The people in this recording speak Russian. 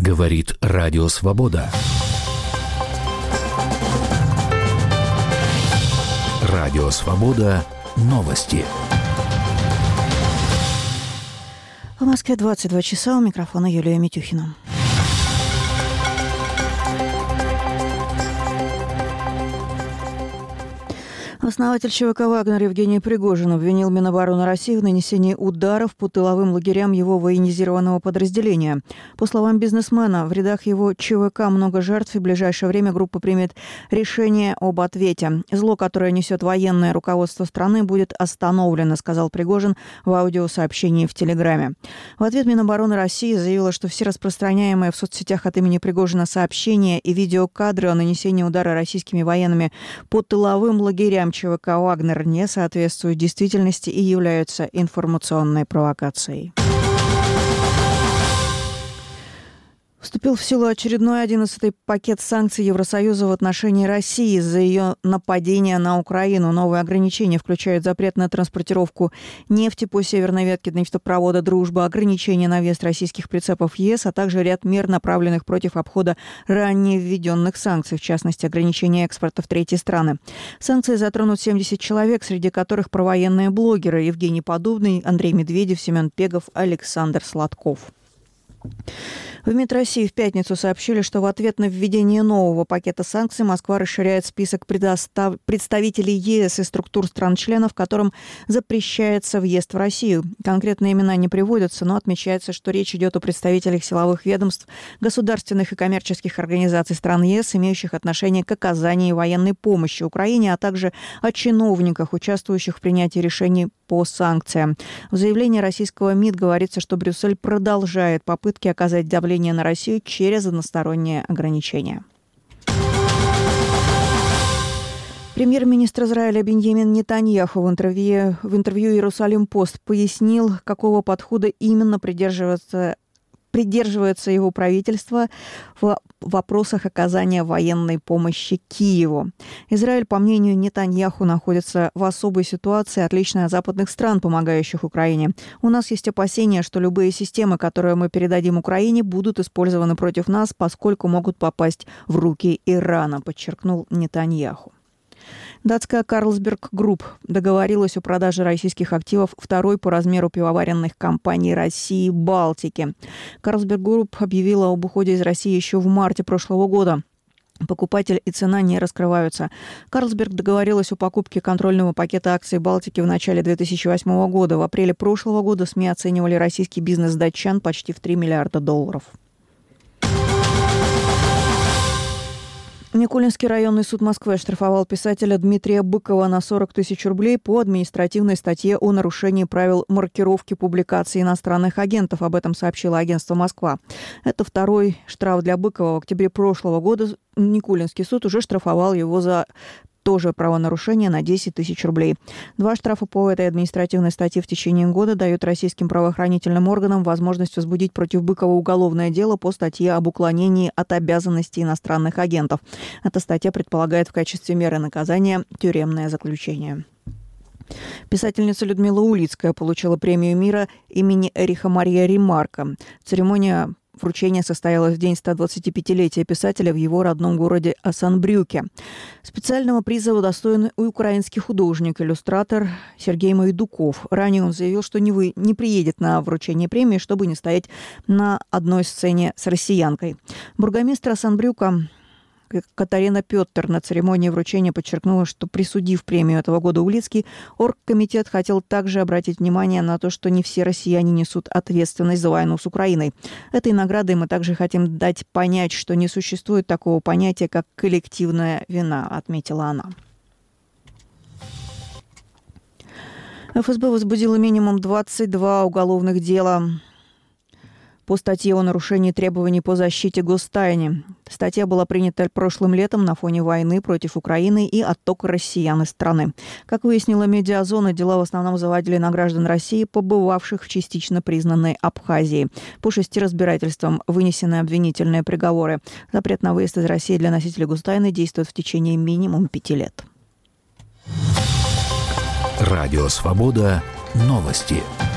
Говорит Радио Свобода. Радио Свобода. Новости. В Москве 22 часа. У микрофона Юлия Митюхина. Основатель ЧВК «Вагнер» Евгений Пригожин обвинил Минобороны России в нанесении ударов по тыловым лагерям его военизированного подразделения. По словам бизнесмена, в рядах его ЧВК много жертв, и в ближайшее время группа примет решение об ответе. Зло, которое несет военное руководство страны, будет остановлено, сказал Пригожин в аудиосообщении в Телеграме. В ответ Минобороны России заявила, что все распространяемые в соцсетях от имени Пригожина сообщения и видеокадры о нанесении удара российскими военными по тыловым лагерям ЧВК «Вагнер» не соответствуют действительности и являются информационной провокацией. Вступил в силу очередной 11-й пакет санкций Евросоюза в отношении России из-за ее нападения на Украину. Новые ограничения включают запрет на транспортировку нефти по северной ветке нефтепровода «Дружба», ограничения на въезд российских прицепов в ЕС, а также ряд мер, направленных против обхода ранее введенных санкций, в частности, ограничения экспорта в третьи страны. Санкции затронут 70 человек, среди которых провоенные блогеры Евгений Подубный, Андрей Медведев, Семен Пегов, Александр Сладков. В МИД России в пятницу сообщили, что в ответ на введение нового пакета санкций Москва расширяет список представителей ЕС и структур стран-членов, которым запрещается въезд в Россию. Конкретные имена не приводятся, но отмечается, что речь идет о представителях силовых ведомств, государственных и коммерческих организаций стран ЕС, имеющих отношение к оказанию военной помощи Украине, а также о чиновниках, участвующих в принятии решений по санкциям. В заявлении российского МИД говорится, что Брюссель продолжает попытки оказать давление на Россию через односторонние ограничения. Премьер-министр Израиля Биньямин Нетаньяху в интервью «Иерусалим-Пост» пояснил, какого подхода именно придерживается его правительство в вопросах оказания военной помощи Киеву. Израиль, по мнению Нетаньяху, находится в особой ситуации, отличной от западных стран, помогающих Украине. У нас есть опасения, что любые системы, которые мы передадим Украине, будут использованы против нас, поскольку могут попасть в руки Ирана, подчеркнул Нетаньяху. Датская Carlsberg Group договорилась о продаже российских активов второй по размеру пивоваренных компаний России «Балтики». Carlsberg Group объявила об уходе из России еще в марте прошлого года. Покупатель и цена не раскрываются. Carlsberg договорилась о покупке контрольного пакета акций «Балтики» в начале 2008 года. В апреле прошлого года СМИ оценивали российский бизнес датчан почти в $3 миллиарда. Никулинский районный суд Москвы оштрафовал писателя Дмитрия Быкова на 40 тысяч рублей по административной статье о нарушении правил маркировки публикаций иностранных агентов. Об этом сообщило агентство «Москва». Это второй штраф для Быкова. В октябре прошлого года Никулинский суд уже штрафовал его за тоже правонарушение на 10 тысяч рублей. 2 штрафа по этой административной статье в течение года дают российским правоохранительным органам возможность возбудить против Быкова уголовное дело по статье об уклонении от обязанностей иностранных агентов. Эта статья предполагает в качестве меры наказания тюремное заключение. Писательница Людмила Улицкая получила премию мира имени Эриха Мария Ремарка. Церемония вручение состоялось в день 125-летия писателя в его родном городе Осанбрюке. Специального приза удостоен и украинский художник, иллюстратор Сергей Майдуков. Ранее он заявил, что не приедет на вручение премии, чтобы не стоять на одной сцене с россиянкой. Бургомистр Осанбрюка Катарина Пёттер на церемонии вручения подчеркнула, что, присудив премию этого года Улицкий, оргкомитет хотел также обратить внимание на то, что не все россияне несут ответственность за войну с Украиной. Этой наградой мы также хотим дать понять, что не существует такого понятия, как коллективная вина, отметила она. ФСБ возбудила минимум 22 уголовных дела по статье о нарушении требований по защите гостайны. Статья была принята прошлым летом на фоне войны против Украины и оттока россиян из страны. Как выяснила «Медиазона», дела в основном заводили на граждан России, побывавших в частично признанной Абхазии. По 6 разбирательствам вынесены обвинительные приговоры. Запрет на выезд из России для носителей гостайны действует в течение минимум 5 лет. Радио «Свобода». Новости.